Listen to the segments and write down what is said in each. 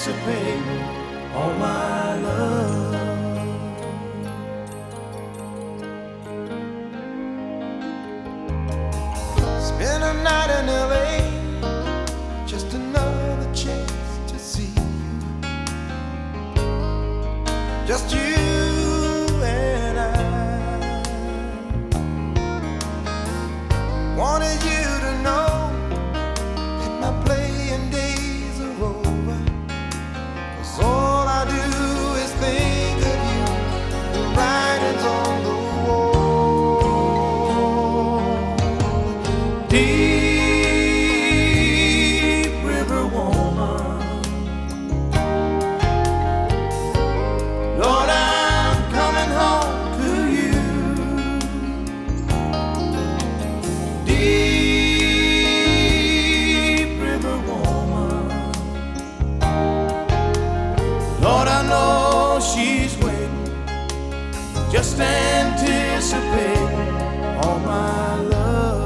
anticipate all my love. Spend a night in LA, just another chance to see you. Just you and I. Wanted you to know that my playing days are over, 'cause all I do is think of you, the writing's on the wall. Deep River woman, Lord, I'm coming home to you. Deep River woman, Lord, I know she's waiting, just anticipating all my love.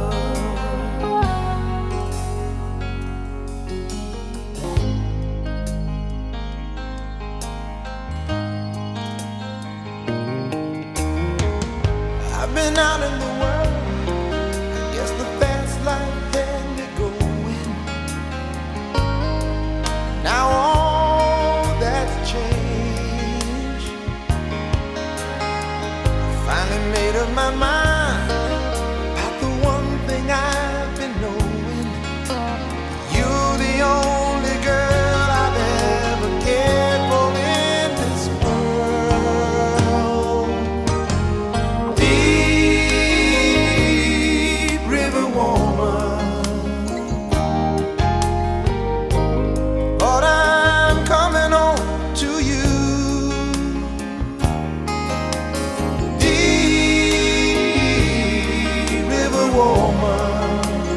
I've been out in the world, I guess the fast life had me going. Now all that's changed. I finally made up my mind about the one thing I've been knowing. You're the only girl I've ever cared for in this world. Deep River woman, Lord, I'm coming home to you. Deep River woman,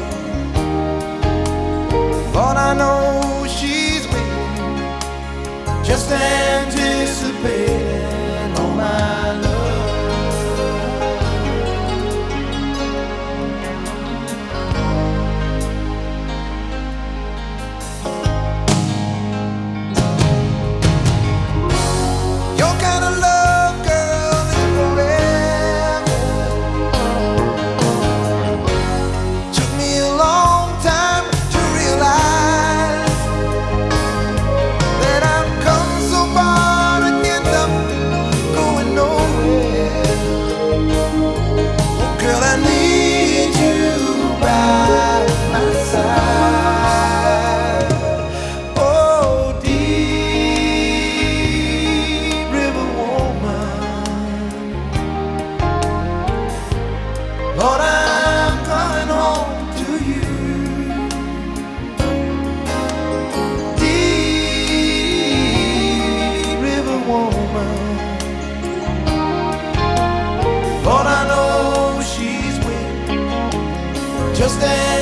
Lord, I know she's waiting, just anticipating all my love. Your kind of love, girl, is forever. Took me a long time to realize that I've come so far to end up going nowhere. Oh, girl, I need you by my side. Oh, Deep River woman, Lord, I'm coming home to you. Deep River woman, Lord, I know she's waiting, just